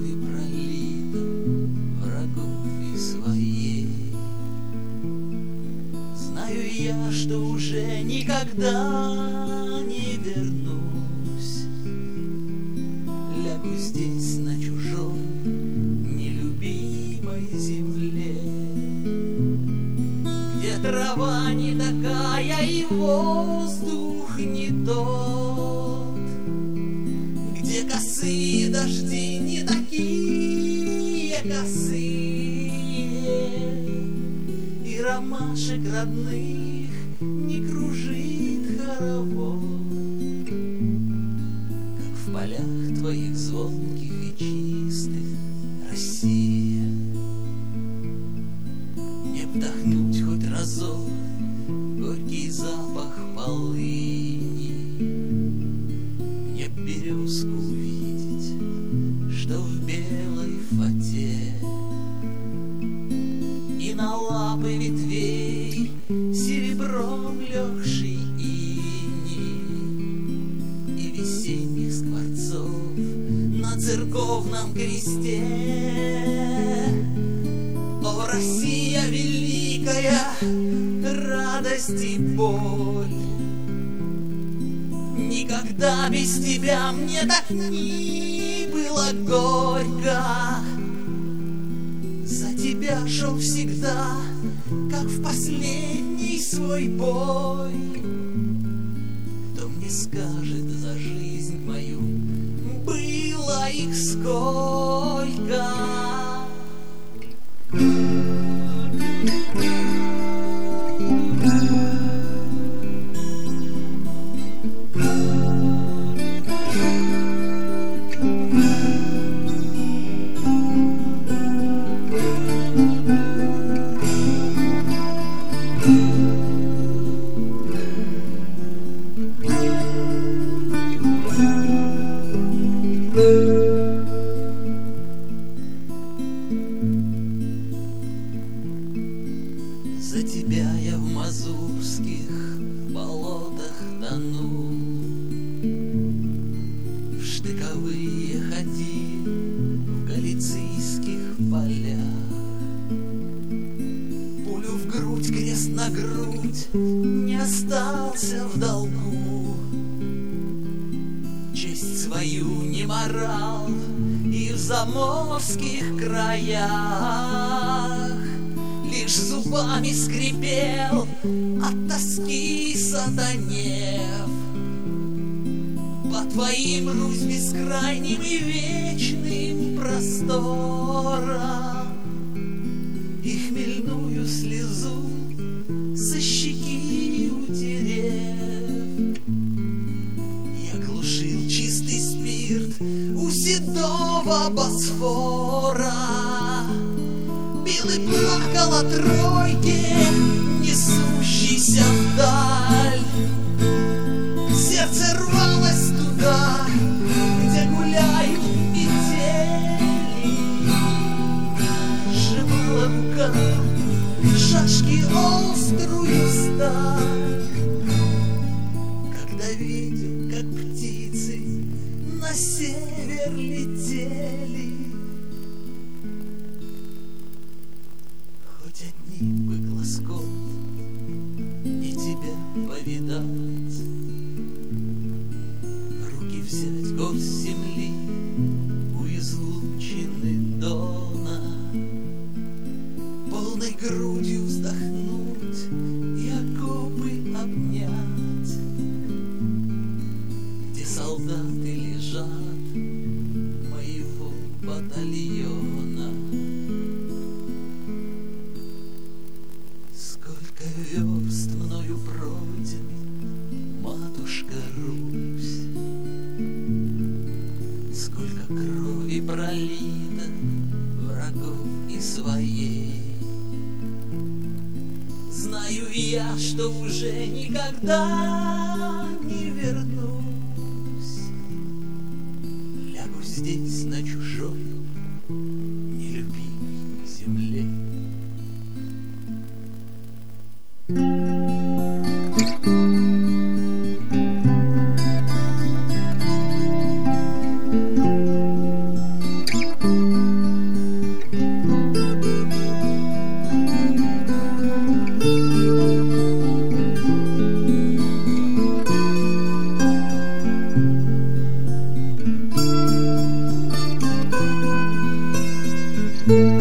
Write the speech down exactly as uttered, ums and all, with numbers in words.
крови пролито врагов и своей. Знаю я, что уже никогда не вернусь. Лягу здесь на чужой нелюбимой земле, где трава не такая и воздух не тот, где косые дожди не такие косые, и ромашек родных не кружит хоровод, как в полях твоих звонких и чистых, Россия. Не вдохнуть хоть разок горький запах полыни, мне березку увидеть, что в белой фате, и на лапы ветвей серебром легший иней, и весенних скворцов на церковном кресте. О, Россия великая, радость и боль! Никогда без тебя мне так не было горько. За тебя шел всегда, как в последний свой бой. Кто мне скажет за жизнь мою, было их сколько? За тебя я в мазурских болотах тону, в штыковые ходи в галицийских полях. Пулю в грудь, крест на грудь, не остался в долгу. Честь свою не морал и в заморских краях, лишь зубами скрипел от тоски сатанев. По твоим, Русь, бескрайним и вечным просторам, и хмельную слезу со щеки утерев, я глушил чистый спирт у седого Босфора, бил и плакал о тройке, несущейся вдаль. Сердце рвалось туда, где гуляют метели, сжимала рука шашки острую сталь. Когда видел, как птицы на север летели, хоть одним бы глазком и тебя повидать, в руки взять горсть земли у излучины Дона, полной грудью вздохнуть и окопы обнять, где солдаты лежат моего батальона. Сколько верст мною пройден, матушка Русь, сколько крови пролито врагов и своей. Знаю я, что уже никогда не вернусь. Лягу здесь на чужой нелюбимой земле. Thank you. Thank you.